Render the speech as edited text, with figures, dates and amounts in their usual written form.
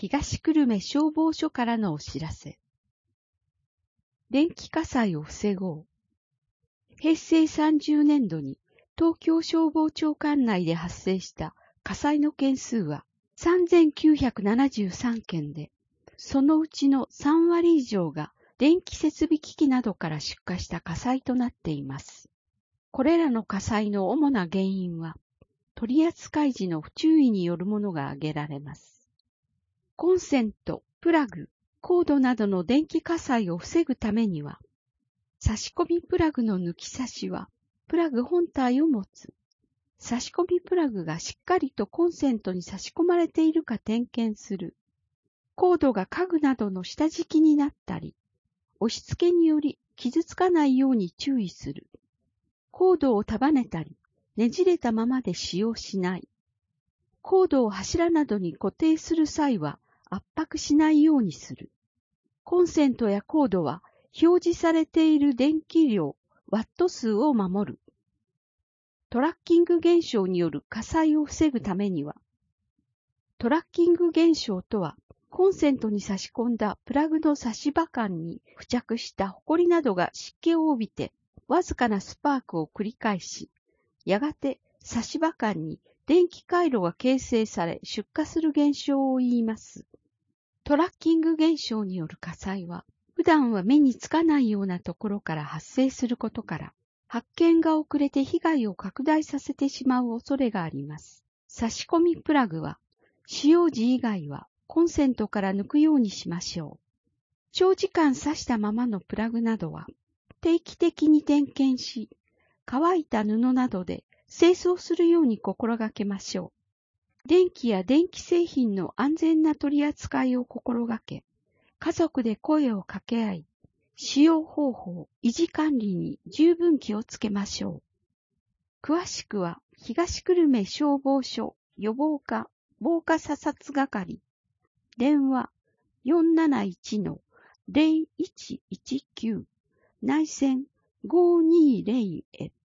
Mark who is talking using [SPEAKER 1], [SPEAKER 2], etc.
[SPEAKER 1] 東久留米消防署からのお知らせ。電気火災を防ごう。平成30年度に東京消防庁管内で発生した火災の件数は3973件で、そのうちの3割以上が電気設備機器などから出火した火災となっています。これらの火災の主な原因は、取扱時の不注意によるものが挙げられます。コンセント、プラグ、コードなどの電気火災を防ぐためには、差し込みプラグの抜き差しは、プラグ本体を持つ。差し込みプラグがしっかりとコンセントに差し込まれているか点検する。コードが家具などの下敷きになったり、押し付けにより傷つかないように注意する。コードを束ねたり、ねじれたままで使用しない。コードを柱などに固定する際は圧迫しないようにする。コンセントやコードは表示されている電気量、ワット数を守る。トラッキング現象による火災を防ぐためには、トラッキング現象とは、コンセントに差し込んだプラグの差し歯間に付着したホコリなどが湿気を帯びて、わずかなスパークを繰り返し、やがて差し歯間に電気回路が形成され出火する現象を言います。トラッキング現象による火災は、普段は目につかないようなところから発生することから、発見が遅れて被害を拡大させてしまう恐れがあります。差し込みプラグは、使用時以外はコンセントから抜くようにしましょう。長時間挿したままのプラグなどは、定期的に点検し、乾いた布などで清掃するように心がけましょう。電気や電気製品の安全な取り扱いを心がけ、家族で声を掛け合い、使用方法、維持管理に十分気をつけましょう。詳しくは、東久留米消防署予防課防火査察係、電話 471-0119 内線520へ。